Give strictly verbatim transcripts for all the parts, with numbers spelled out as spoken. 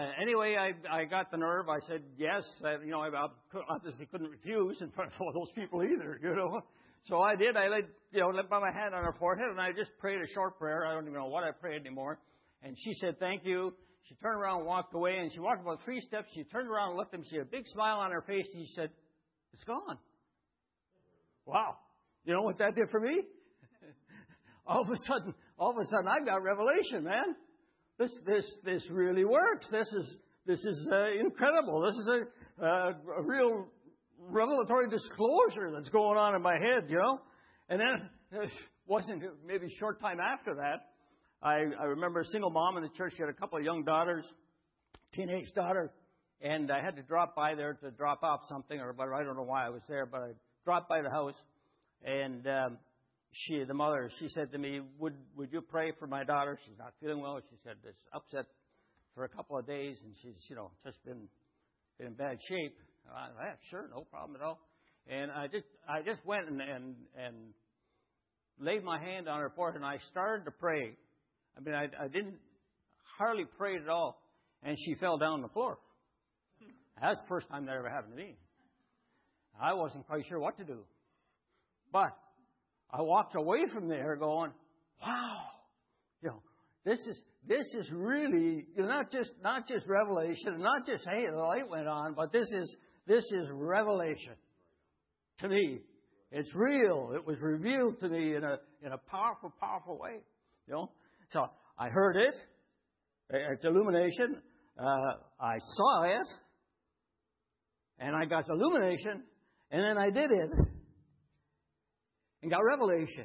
anyway, I I got the nerve. I said yes. I, you know, I obviously couldn't refuse in front of all those people either. You know, so I did. I laid you know let my hand on her forehead, and I just prayed a short prayer. I don't even know what I prayed anymore. And she said thank you. She turned around and walked away, and she walked about three steps. She turned around and looked at me. She had a big smile on her face, and she said, "It's gone." Wow. You know what that did for me? all of a sudden, all of a sudden, I got revelation, man. This, this, this really works. This is, this is uh, incredible. This is a, uh, a real revelatory disclosure that's going on in my head, you know. And then, it wasn't maybe a short time after that, I, I remember a single mom in the church. She had a couple of young daughters, teenage daughter, and I had to drop by there to drop off something, or but I don't know why I was there, but I dropped by the house, and um, she, the mother, she said to me, "Would would you pray for my daughter? She's not feeling well." She said, "This upset for a couple of days, and she's you know just been, been in bad shape." I, yeah, sure, no problem at all. And I just I just went and and, and laid my hand on her forehead, and I started to pray. I mean, I, I didn't hardly pray at all, and she fell down on the floor. That's the first time that ever happened to me. I wasn't quite sure what to do. But I walked away from there going, wow, you know, this is this is really you know, not just not just revelation, not just hey, the light went on, but this is this is revelation to me. It's real. It was revealed to me in a in a powerful, powerful way. You know? So I heard it. It's illumination. Uh, I saw it. And I got illumination. And then I did it. And got revelation.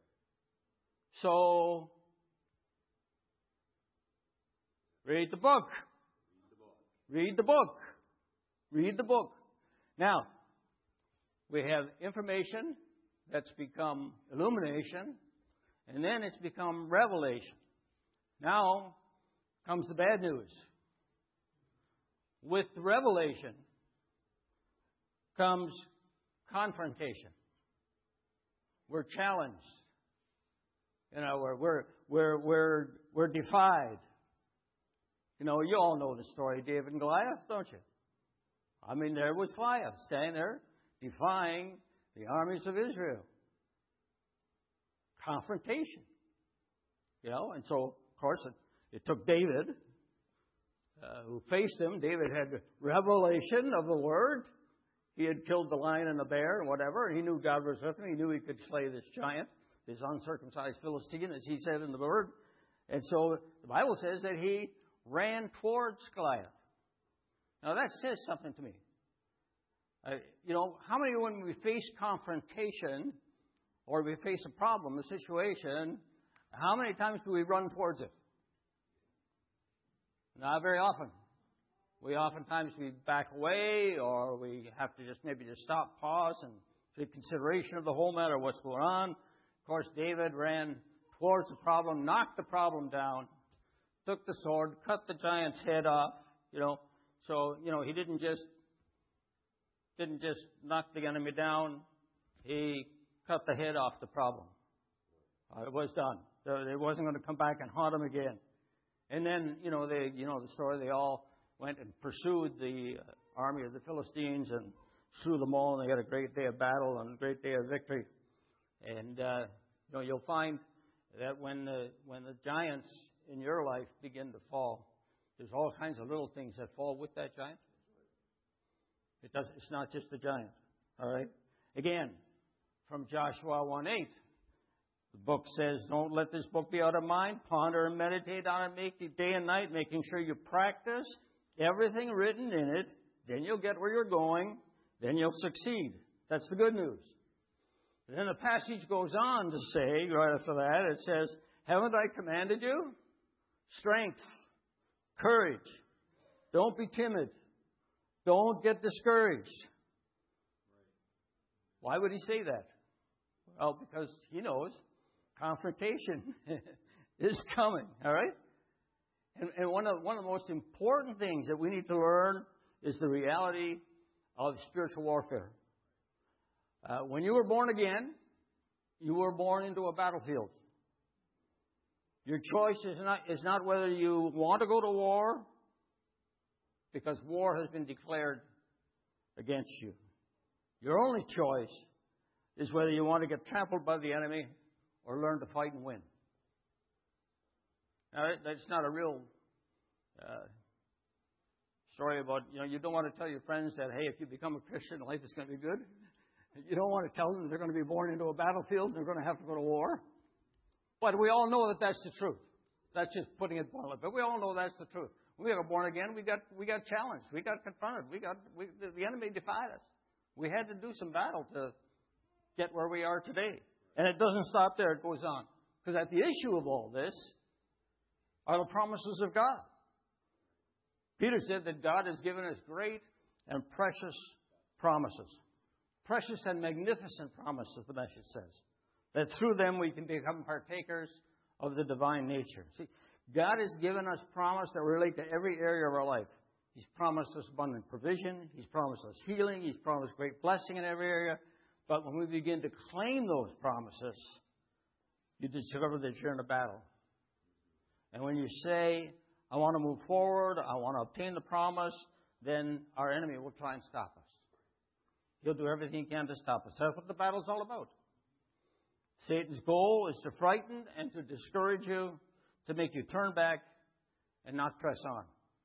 So, read the book. Read the book. Read the book. Now, we have information that's become illumination. And then it's become revelation. Now comes the bad news. With the revelation comes confrontation. We're challenged. You know, we're we're we're we're, we're defied. You know, you all know the story of David and Goliath, don't you? I mean, there was Goliath standing there defying the armies of Israel. Confrontation. You know, and so, of course, it, it took David, uh, who faced him. David had revelation of the Word. He had killed the lion and the bear and whatever, and he knew God was with him. He knew he could slay this giant, this uncircumcised Philistine, as he said in the Word. And so the Bible says that he ran towards Goliath. Now, that says something to me. Uh, you know, how many, when we face confrontation, or we face a problem, a situation, how many times do we run towards it? Not very often. We oftentimes we back away, or we have to just maybe just stop, pause, and take consideration of the whole matter, what's going on. Of course, David ran towards the problem, knocked the problem down, took the sword, cut the giant's head off. You know, so you know he didn't just didn't just knock the enemy down. He cut the head off the problem. Uh, it was done. It wasn't going to come back and haunt him again. And then, you know, they, you know the story. They all went and pursued the army of the Philistines and slew them all. And they had a great day of battle and a great day of victory. And uh, you know, you'll find that when the when the giants in your life begin to fall, there's all kinds of little things that fall with that giant. It does. It's not just the giant. All right. Again, from Joshua one eight. The book says, don't let this book be out of mind. Ponder and meditate on it make it day and night, making sure you practice everything written in it. Then you'll get where you're going. Then you'll succeed. That's the good news. And then the passage goes on to say, right after that, it says, haven't I commanded you? Strength, courage. Don't be timid. Don't get discouraged. Why would he say that? Well, because he knows confrontation is coming, all right? And, and one of one of the most important things that we need to learn is the reality of spiritual warfare. Uh, when you were born again, you were born into a battlefield. Your choice is not is not whether you want to go to war because war has been declared against you. Your only choice is whether you want to get trampled by the enemy or learn to fight and win. Now, that's not a real uh, story about, you know, you don't want to tell your friends that, hey, if you become a Christian, life is going to be good. You don't want to tell them they're going to be born into a battlefield and they're going to have to go to war. But we all know that that's the truth. That's just putting it bluntly. But we all know that's the truth. When we got born again, we got we got challenged. We got confronted. We got we, the enemy defied us. We had to do some battle to get where we are today. And it doesn't stop there. It goes on. Because at the issue of all this are the promises of God. Peter said that God has given us great and precious promises. Precious and magnificent promises, the message says. That through them we can become partakers of the divine nature. See, God has given us promises that relate to every area of our life. He's promised us abundant provision. He's promised us healing. He's promised great blessing in every area. But when we begin to claim those promises, you discover that you're in a battle. And when you say, I want to move forward, I want to obtain the promise, then our enemy will try and stop us. He'll do everything he can to stop us. That's what the battle's all about. Satan's goal is to frighten and to discourage you, to make you turn back and not press on.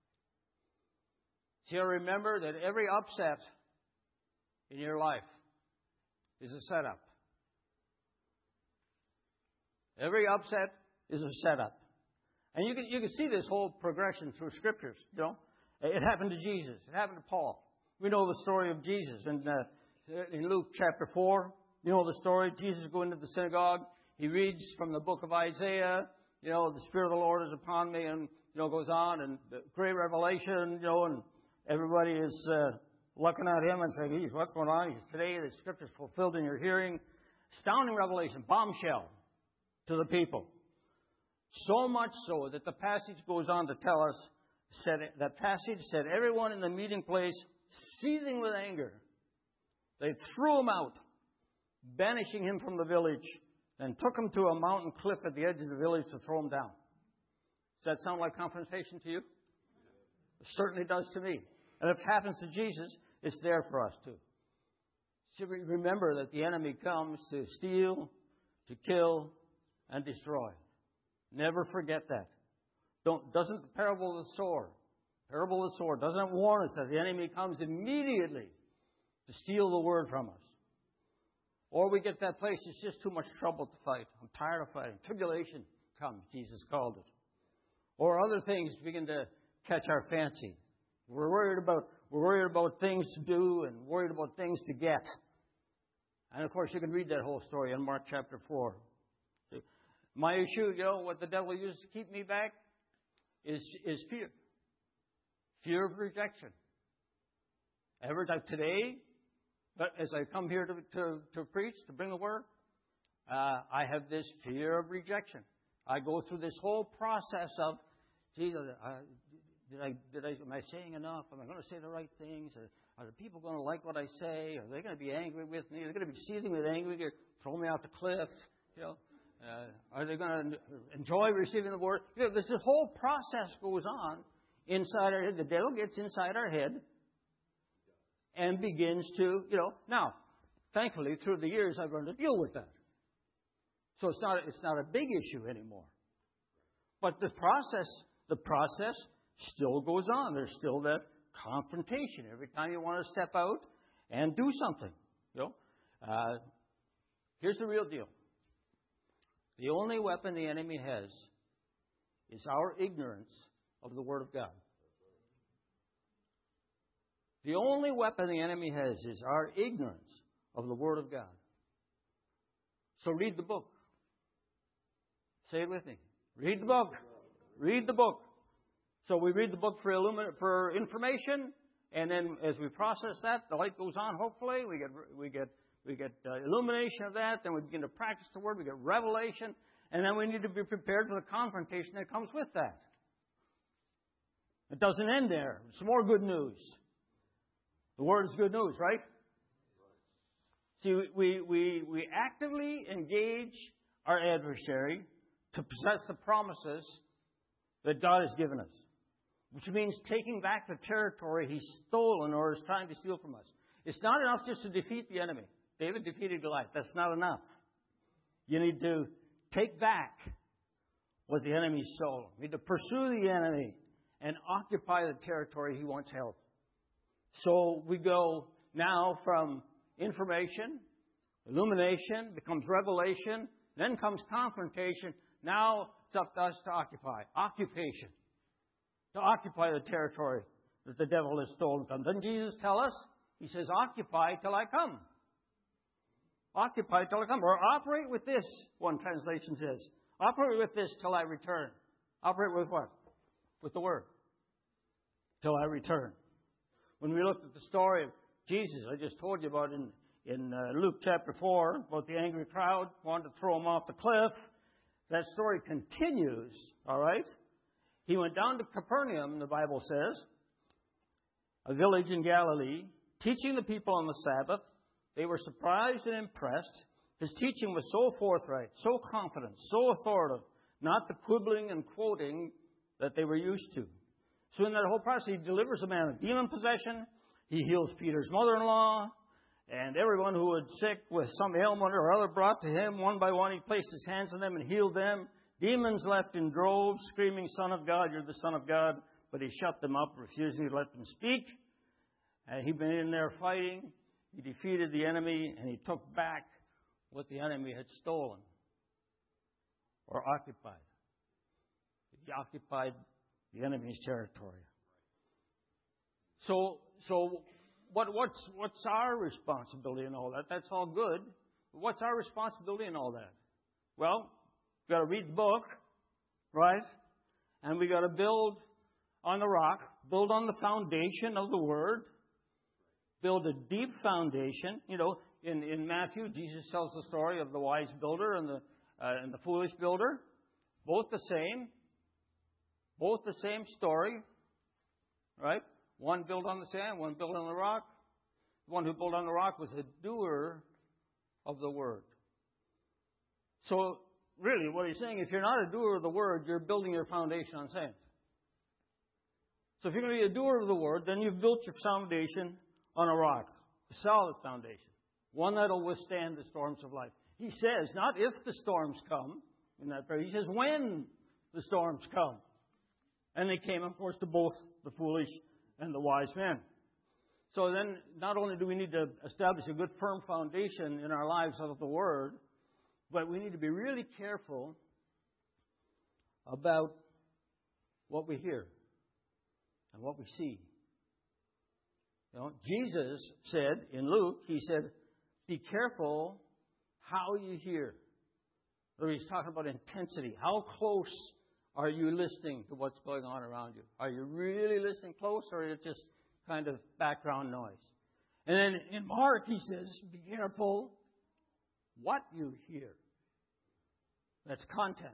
So remember that every upset in your life is a setup. Every upset is a setup. And you can you can see this whole progression through Scriptures. You know, it happened to Jesus. It happened to Paul. We know the story of Jesus in, uh, in Luke chapter four. You know the story. Jesus going into the synagogue. He reads from the book of Isaiah. You know, the Spirit of the Lord is upon me, and you know goes on and the great revelation. You know, and everybody is uh, looking at him and saying, "Geez, what's going on?" He's today the Scripture's fulfilled in your hearing. Astounding revelation, bombshell to the people. So much so that the passage goes on to tell us, said that passage said everyone in the meeting place, seething with anger, they threw him out, banishing him from the village, and took him to a mountain cliff at the edge of the village to throw him down. Does that sound like confrontation to you? It certainly does to me. And if it happens to Jesus, it's there for us too. So remember that the enemy comes to steal, to kill, and destroy. Never forget that. Don't, doesn't the parable of the sword, parable of the sword, doesn't it warn us that the enemy comes immediately to steal the word from us? Or we get that place, it's just too much trouble to fight. I'm tired of fighting. Tribulation comes, Jesus called it. Or other things begin to catch our fancy. We're worried about we're worried about things to do and worried about things to get. And of course, you can read that whole story in Mark chapter four. See, my issue, you know, what the devil uses to keep me back is is fear. Fear of rejection. Every time today, but as I come here to, to, to preach, to bring the word, uh, I have this fear of rejection. I go through this whole process of, gee, uh, did I, did I, am I saying enough? Am I going to say the right things? Are, are the people going to like what I say? Are they going to be angry with me? Are they going to be seething with anger, throw me off the cliff? You know, uh, are they going to enjoy receiving the word? You know, this whole process goes on inside our head. The devil gets inside our head and begins to, you know, now, thankfully, through the years, I've learned to deal with that. So it's not, it's not a big issue anymore. But the process, the process still goes on. There's still that confrontation every time you want to step out and do something. You know, uh, here's the real deal. The only weapon the enemy has is our ignorance of the Word of God. The only weapon the enemy has is our ignorance of the Word of God. So read the book. Say it with me. Read the book. Read the book. So we read the book for illumin- for information, and then as we process that, the light goes on. Hopefully, we get we get we get uh, illumination of that. Then we begin to practice the Word. We get revelation, and then we need to be prepared for the confrontation that comes with that. It doesn't end there. Some more good news. The Word is good news, right? See, we, we, we actively engage our adversary to possess the promises that God has given us. which means taking back the territory he's stolen or is trying to steal from us. It's not enough just to defeat the enemy. David defeated Goliath. That's not enough. You need to take back what the enemy stole. You need to pursue the enemy and occupy the territory he once held. So we go now from information, illumination, becomes revelation, then comes confrontation. Now it's up to us to occupy. Occupation. To occupy the territory that the devil has stolen from. Doesn't Jesus tell us? He says, occupy till I come. Occupy till I come. Or operate with this, one translation says. Operate with this till I return. Operate with what? With the Word. Till I return. When we looked at the story of Jesus, I just told you about in, in uh, Luke chapter four, about the angry crowd wanted to throw him off the cliff. That story continues, all right? He went down to Capernaum, the Bible says, a village in Galilee, teaching the people on the Sabbath. They were surprised and impressed. His teaching was so forthright, so confident, so authoritative, not the quibbling and quoting that they were used to. So in that whole process, he delivers a man of demon possession. He heals Peter's mother-in-law. And everyone who was sick with some ailment or other brought to him one by one. He placed his hands on them and healed them. Demons left in droves, screaming, Son of God, you're the Son of God. But he shut them up, refusing to let them speak. And he'd been in there fighting. He defeated the enemy, and he took back what the enemy had stolen or occupied. He occupied the enemy's territory. So, so what, what's what's our responsibility in all that? That's all good. But what's our responsibility in all that? Well, we've got to read the book, right? And we've got to build on the rock, build on the foundation of the Word, build a deep foundation. You know, in, in Matthew, Jesus tells the story of the wise builder and the uh, and the foolish builder. Both the same. Both the same story, right? One built on the sand, one built on the rock. The one who built on the rock was a doer of the Word. So, really, what he's saying, if you're not a doer of the Word, you're building your foundation on sand. So if you're going to be a doer of the Word, then you've built your foundation on a rock, a solid foundation, one that will withstand the storms of life. He says, not if the storms come, in that prayer, he says when the storms come. And they came, of course, to both the foolish and the wise men. So then, not only do we need to establish a good, firm foundation in our lives of the Word, but we need to be really careful about what we hear and what we see. You know, Jesus said in Luke, he said, be careful how you hear. So he's talking about intensity. How close are you listening to what's going on around you? Are you really listening close, or is it just kind of background noise? And then in Mark, he says, be careful what you hear. That's content.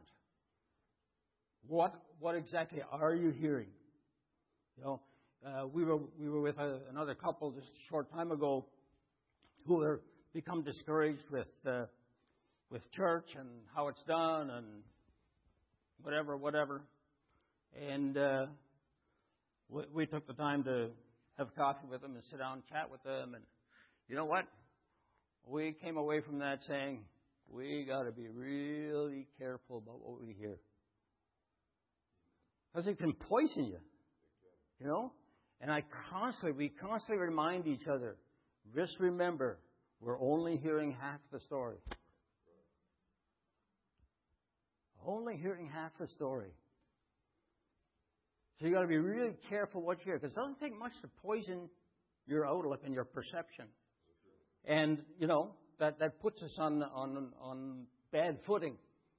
What what exactly are you hearing? You know, uh, we were we were with a, another couple just a short time ago who were become discouraged with uh, with church and how it's done and whatever, whatever. And uh, we, we took the time to have coffee with them and sit down and chat with them. And you know what? We came away from that saying, we got to be really careful about what we hear. Because it can poison you, you know? And I constantly, we constantly remind each other, just remember, we're only hearing half the story. Only hearing half the story. So you got to be really careful what you hear, because it doesn't take much to poison your outlook and your perception. And, you know, that, that puts us on, on, on bad footing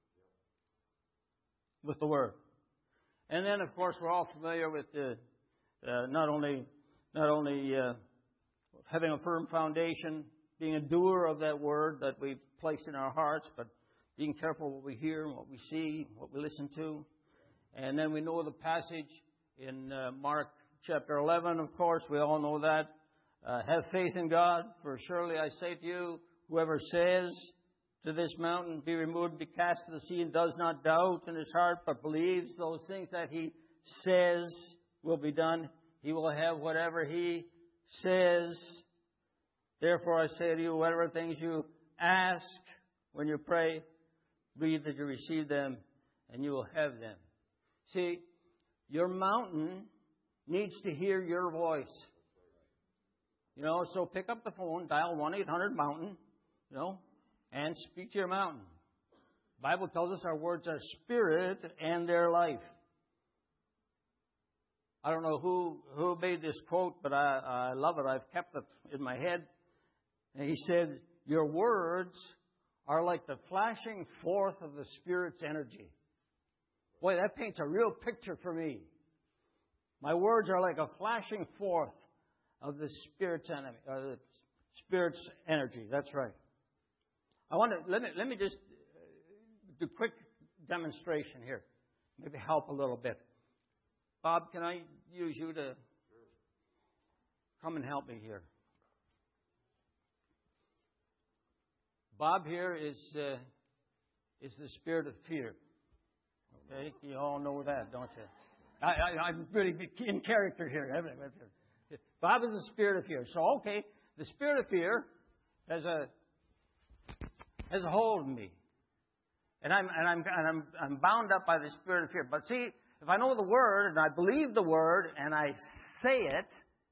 with the Word. And then, of course, we're all familiar with the, uh, not only not only uh, having a firm foundation, being a doer of that Word that we've placed in our hearts, but being careful what we hear, what we see, what we listen to. And then we know the passage in uh, Mark chapter eleven, of course. We all know that. Uh, have faith in God, for surely I say to you, whoever says to this mountain, be removed, be cast to the sea, and does not doubt in his heart, but believes those things that he says will be done. He will have whatever He says. Therefore, I say to you, whatever things you ask when you pray, believe that you receive them, and you will have them. See, your mountain needs to hear your voice. You know, so pick up the phone, dial one eight hundred mountain, you know, and speak to your mountain. The Bible tells us our words are spirit and their life. I don't know who, who made this quote, but I, I love it. I've kept it in my head. And he said, your words are like the flashing forth of the Spirit's energy. Boy, that paints a real picture for me. My words are like a flashing forth of the Spirit's enemy, uh, the Spirit's energy. That's right. I want to let me let me just do a quick demonstration here. Maybe help a little bit. Bob, can I use you to come and help me here? Bob here is uh, is the spirit of fear. Okay, you all know that, don't you? I, I, I'm really in character here. Bob is the spirit of fear. So, okay, the spirit of fear has a has a hold of me, and I'm and I'm and I'm I'm bound up by the spirit of fear. But see, if I know the word and I believe the word and I say it,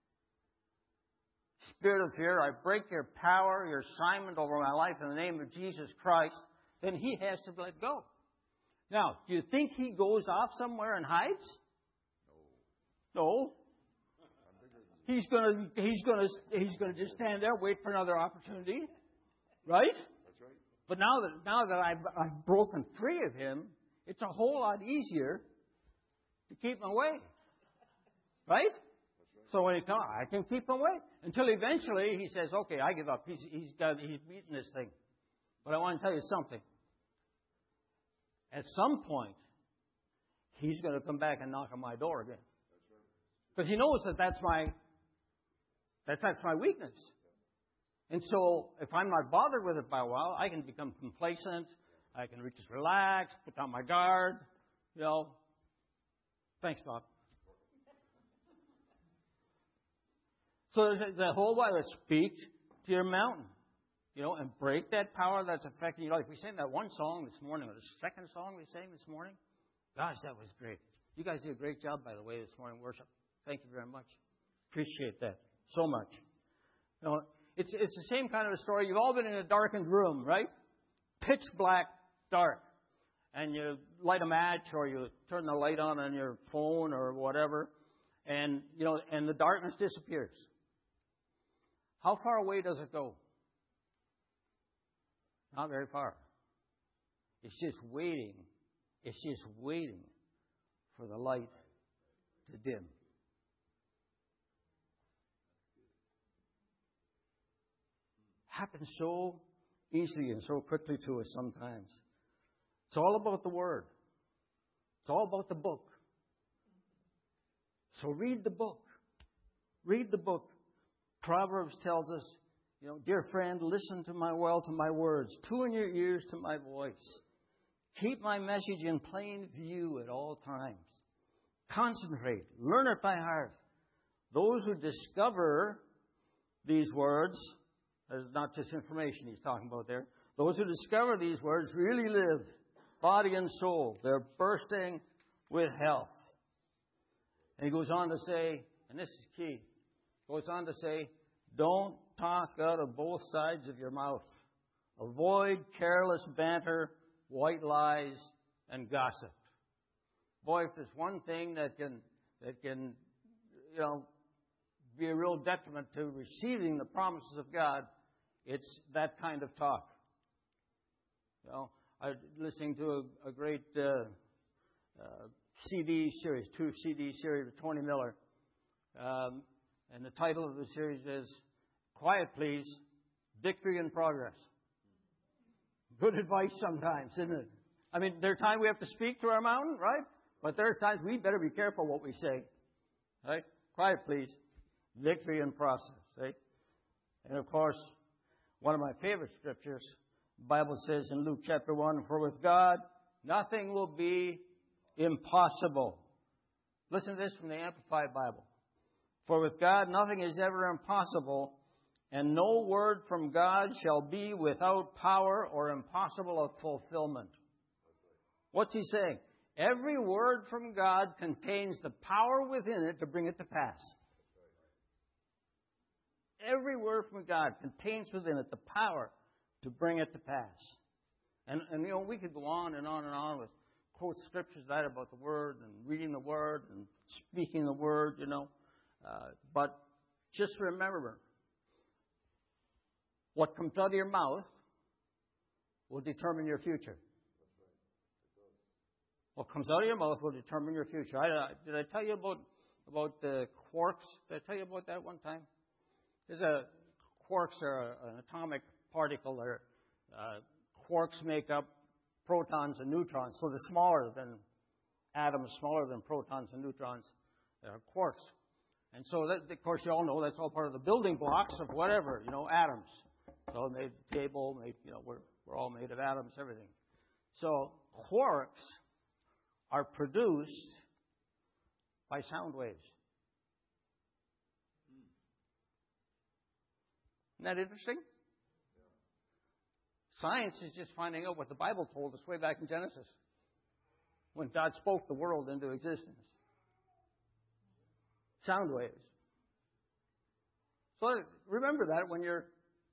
spirit of fear, I break your power, your assignment over my life in the name of Jesus Christ, then He has to let go. Now, do you think He goes off somewhere and hides? No. No. He's gonna he's gonna he's gonna just stand there, wait for another opportunity. Right? That's right. But now that now that I've I've broken free of him, it's a whole lot easier to keep him away. Right? That's right. So when he comes, I can keep him away. Until eventually he says, okay, I give up. He's he's got he's beaten this thing. But I want to tell you something. At some point, he's going to come back and knock on my door again. Because he knows that that's my, that that's my weakness. And so if I'm not bothered with it by a while, I can become complacent. I can just relax, put down my guard. You know. Thanks, Bob. So the whole while, speak to your mountain. You know, and break that power that's affecting your life. We sang that one song this morning, or the second song we sang this morning. Gosh, that was great. You guys did a great job, by the way, this morning, worship. Thank you very much. Appreciate that so much. You know, it's it's the same kind of a story. You've all been in a darkened room, right? Pitch black, dark. And you light a match or you turn the light on on your phone or whatever. And, you know, and the darkness disappears. How far away does it go? Not very far. It's just waiting. It's just waiting for the light to dim. Happens so easily and so quickly to us sometimes. It's all about the Word. It's all about the book. So read the book. Read the book. Proverbs tells us, you know, dear friend, listen to my well to my words. Tune your ears to my voice. Keep my message in plain view at all times. Concentrate. Learn it by heart. Those who discover these words, there's not just information he's talking about there. Those who discover these words really live, body and soul. They're bursting with health. And he goes on to say, and this is key, goes on to say, don't talk out of both sides of your mouth. Avoid careless banter, white lies, and gossip. Boy, if there's one thing that can that can, you know, be a real detriment to receiving the promises of God, it's that kind of talk. You know, I was listening to a, a great uh, uh, C D series, two C D series with Tony Miller. Um, and the title of the series is Quiet Please, Victory in Progress. Good advice sometimes, isn't it? I mean, there's times we have to speak to our mountain, right? But there's times we better be careful what we say. Right? Quiet please, victory in process. Right? And of course, one of my favorite scriptures, the Bible says in Luke chapter one, for with God, nothing will be impossible. Listen to this from the Amplified Bible. For with God nothing is ever impossible, and no word from God shall be without power or impossible of fulfillment. What's he saying? Every word from God contains the power within it to bring it to pass. Every word from God contains within it the power to bring it to pass. And, and, you know, we could go on and on and on with quote scriptures that about the Word and reading the Word and speaking the Word, you know. Uh, but just remember, what comes out of your mouth will determine your future. What comes out of your mouth will determine your future. I, uh, did I tell you about about the quarks? Did I tell you about that one time? There's a quarks are a, an atomic particle. That uh, quarks make up protons and neutrons, so they're smaller than atoms, smaller than protons and neutrons. They're quarks, and so that, of course you all know that's all part of the building blocks of whatever, you know, atoms. So made the table, made, you know, we're we're all made of atoms, everything. So quarks are produced by sound waves. Isn't that interesting? Science is just finding out what the Bible told us way back in Genesis, when God spoke the world into existence. Sound waves. So remember that when you're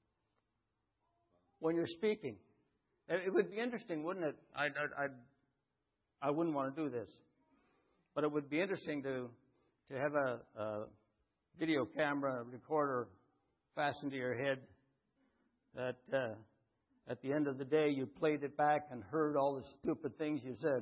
when you're speaking. It would be interesting, wouldn't it? I I I wouldn't want to do this, but it would be interesting to to have a, a video camera recorder fastened to your head that. Uh, At the end of the day, you played it back and heard all the stupid things you said.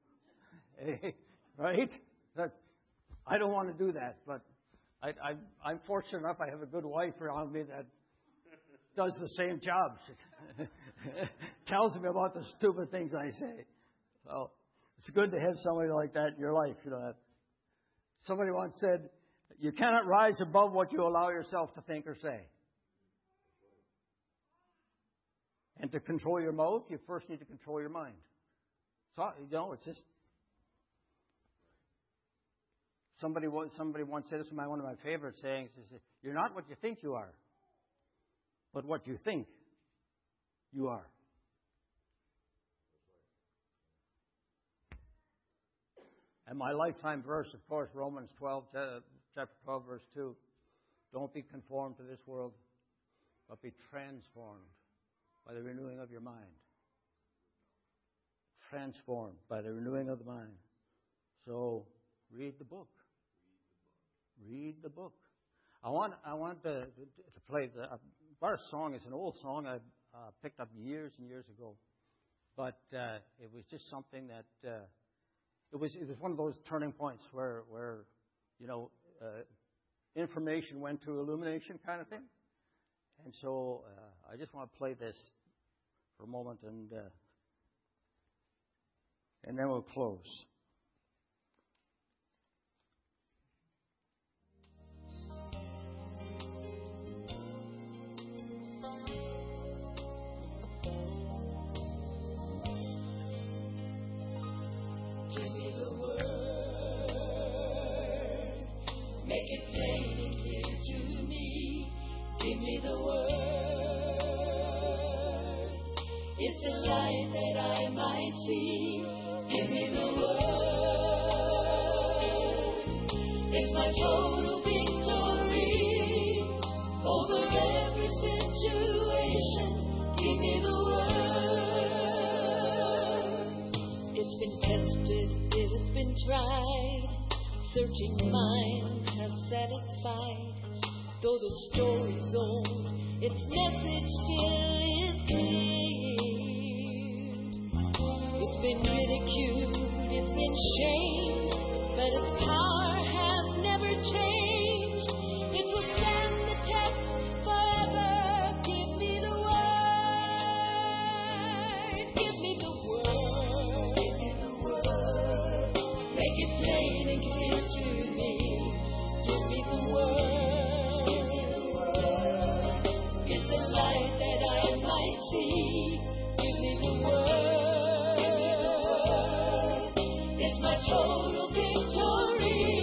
Right? That, I don't want to do that, but I, I, I'm fortunate enough I have a good wife around me that does the same job. She tells me about the stupid things I say. So it's good to have somebody like that in your life. You know, that somebody once said, you cannot rise above what you allow yourself to think or say. And to control your mouth, you first need to control your mind. So, you know, it's just... Somebody, somebody once said, this is my, one of my favorite sayings, is you're not what you think you are, but what you think you are. And my lifetime verse, of course, Romans twelve, chapter twelve, verse two. Don't be conformed to this world, but be transformed by the renewing of your mind. Transformed by the renewing of the mind. So, read the book. Read the book. I want I want to, to play the our song. Is an old song I uh, picked up years and years ago, but uh, it was just something that uh, it was it was one of those turning points where where you know uh, information went to illumination kind of thing. And so uh, I just want to play this for a moment, and uh, and then we'll close. Give me the word, make it plain and clear to me. Give me the word, it's a light that I might see. Give me the word, it's my total victory over every situation. Give me the word, it's been tested, it's been tried, searching minds have satisfied. Though the story's old, its message still is clear. It's been ridiculed, it's been shamed, but its power has never changed. It will stand the test forever. Give me the word. Give me the word. Give me the word. Make it plain and clear to me. Give me the word. It's a light that I might see. Give me the word. It's my total victory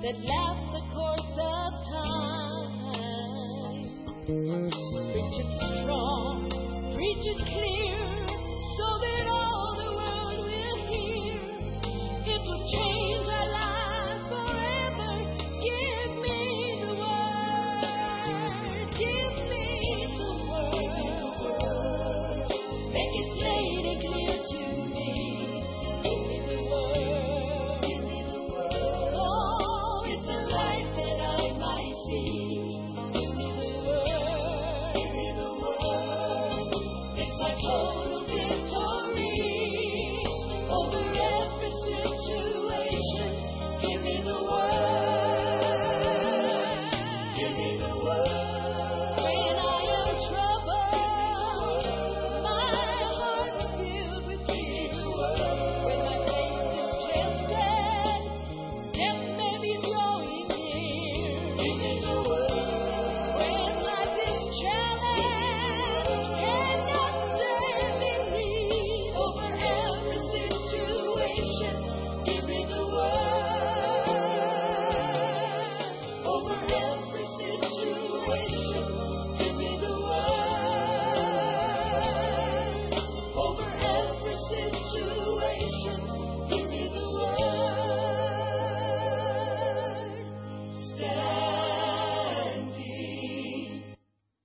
that last the course of time. Preach it strong, preach it clear, so that all the world will hear. It will change our lives forever. Give me the word, give me the word. Make it plain and clear to me. Give me the word, give me the word. Oh, it's a light that I might see. Give me the word, give me the word. It's my total victory over every situation. Give me the word, give me the word. When I am troubled, my heart's filled with peace. When my faith is tested, death may be drawing near. Give me the word. When life is challenged and not standing need over every situation, give me the word. Over every situation, give me the word. Over every situation, give me the word. Standing.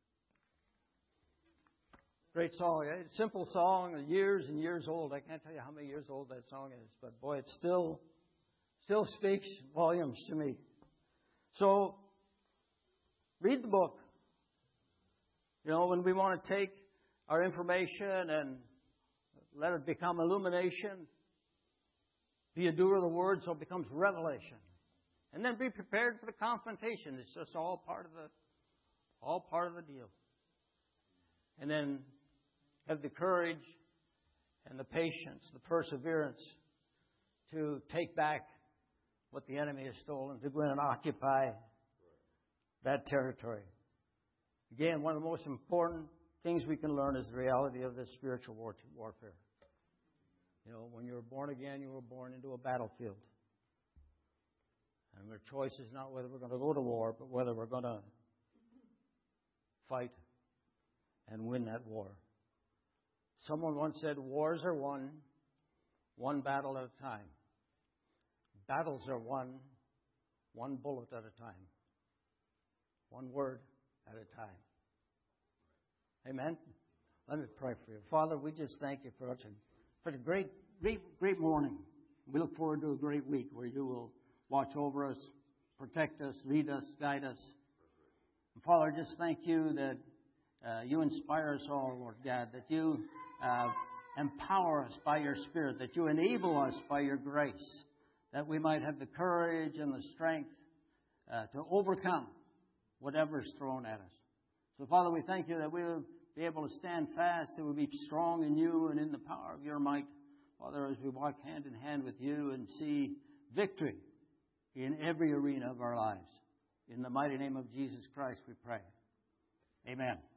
Great song. eh? Simple song, years and years old. I can't tell you how many years old that song is, but boy, it still still speaks volumes to me. So, read the book. You know, when we want to take our information and let it become illumination, be a doer of the word so it becomes revelation. And then be prepared for the confrontation. It's just all part of the all part of the deal. And then have the courage and the patience, the perseverance to take back what the enemy has stolen, to go in and occupy that territory. Again, one of the most important things we can learn is the reality of this spiritual war- warfare. You know, when you were born again, you were born into a battlefield. And our choice is not whether we're going to go to war, but whether we're going to fight and win that war. Someone once said, wars are won one battle at a time. Battles are won one bullet at a time. One word at a time. Amen? Let me pray for you. Father, we just thank you for such a, such a great, great, great morning. We look forward to a great week where you will watch over us, protect us, lead us, guide us. And Father, just thank you that uh, you inspire us all, Lord God, that you uh, empower us by your Spirit, that you enable us by your grace, that we might have the courage and the strength uh, to overcome whatever is thrown at us. So, Father, we thank you that we will be able to stand fast, that we'll be strong in you and in the power of your might, Father, as we walk hand in hand with you and see victory in every arena of our lives. In the mighty name of Jesus Christ we pray. Amen.